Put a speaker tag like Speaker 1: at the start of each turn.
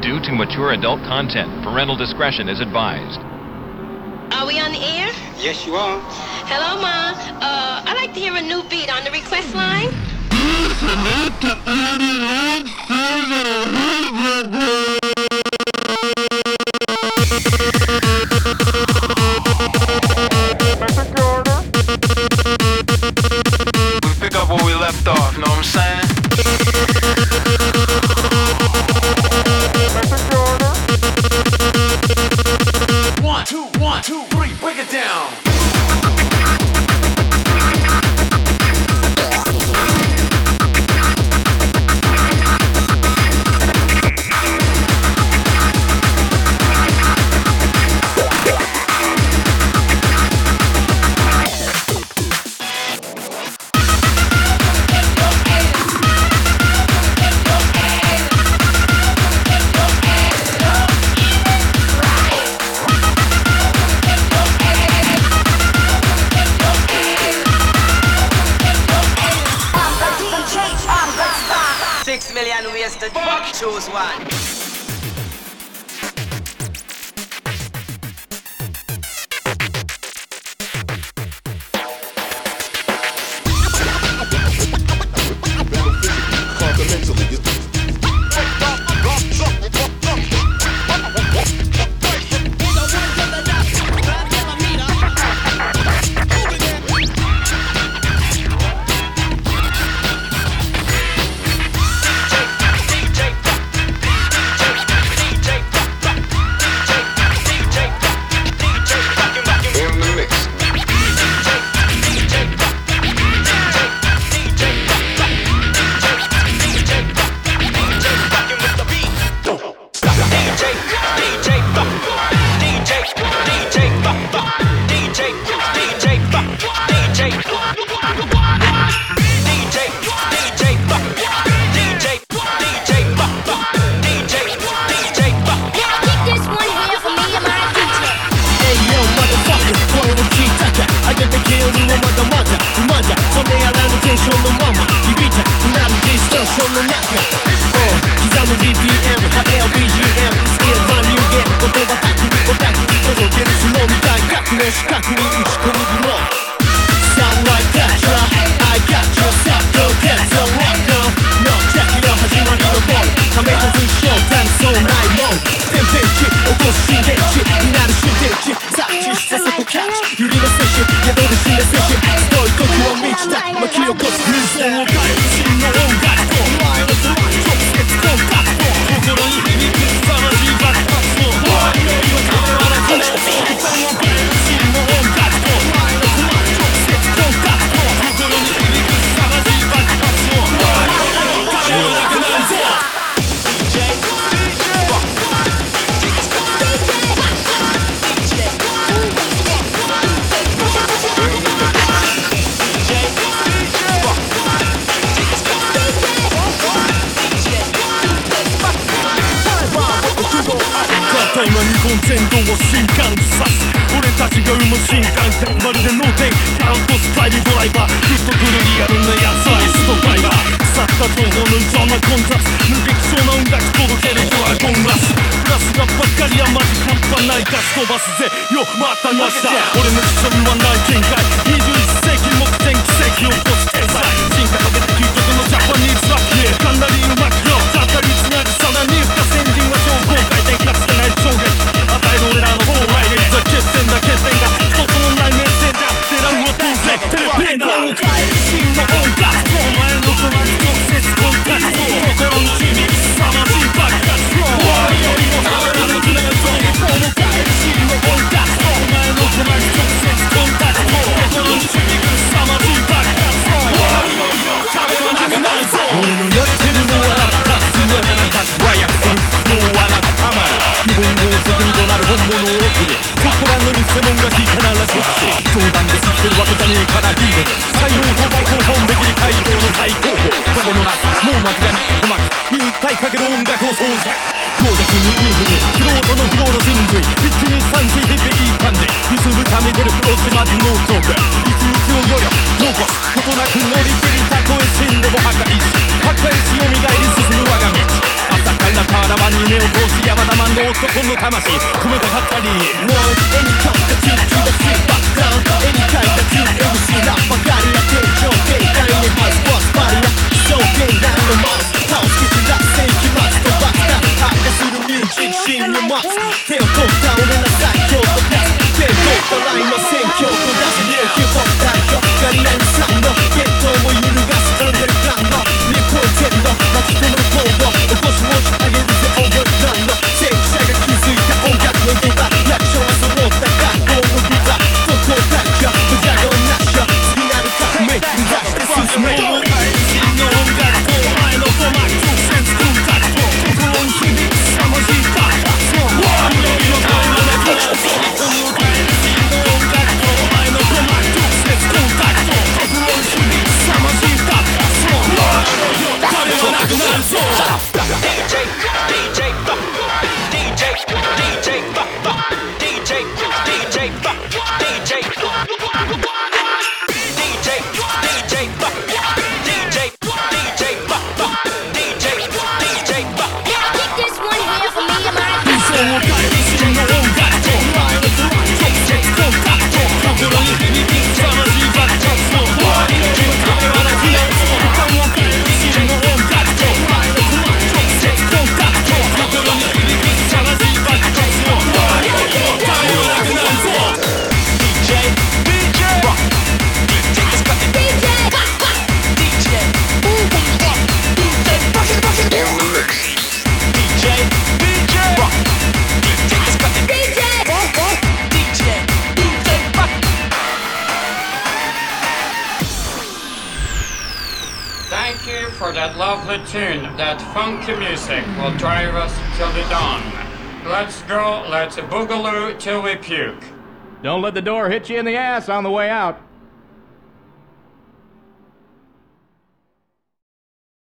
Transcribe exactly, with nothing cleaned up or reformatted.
Speaker 1: due to mature adult content. Parental discretion is advised.
Speaker 2: Are we on the air?
Speaker 3: Yes, you are.
Speaker 2: Hello, Ma. Uh, I'd like to hear a new beat on the request line.
Speaker 4: We pick up where we left off, know what I'm saying? One, two, one, two, three, break it down.
Speaker 5: Six million ways to choose one.
Speaker 3: 葉に目を通す山田マンの男の魂込めたかったり One anytime 立ち打ちだしバックダウン Anytime 立ち打ち エムシー ラッパガリラ天井限界にハウスボスバリラ奇想天然のマウス倒す傷だ世紀末飛ばすな発火するミュージックシーンのマス手を取った俺ら最強とプラス手を取ったラインの選挙と出しニューヒップホップ代表ガリラにサウンドゲットを揺るがす飛んでるプランの日本全土巻き込む行動起こし申し上げるぜオーバーランド先駆者が築いた音楽の土台リアクションは揃った学校の舞台特攻隊長無邪道なしよ次なる革命目指して進める真の音楽とお前の鼓膜直接コンタクト心に響く凄まじいタッチそういろいろ声もなく真の音楽とお前の鼓膜直接コンタクト心に響く凄まじいタッチそう彼はなくなるぞ
Speaker 5: DJ DJ DJ DJ DJ DJ DJ
Speaker 6: For that lovely tune, that funky music will drive us till the dawn. Let's go, let's boogaloo till we puke.
Speaker 3: Don't let the door hit you in the ass on the way out.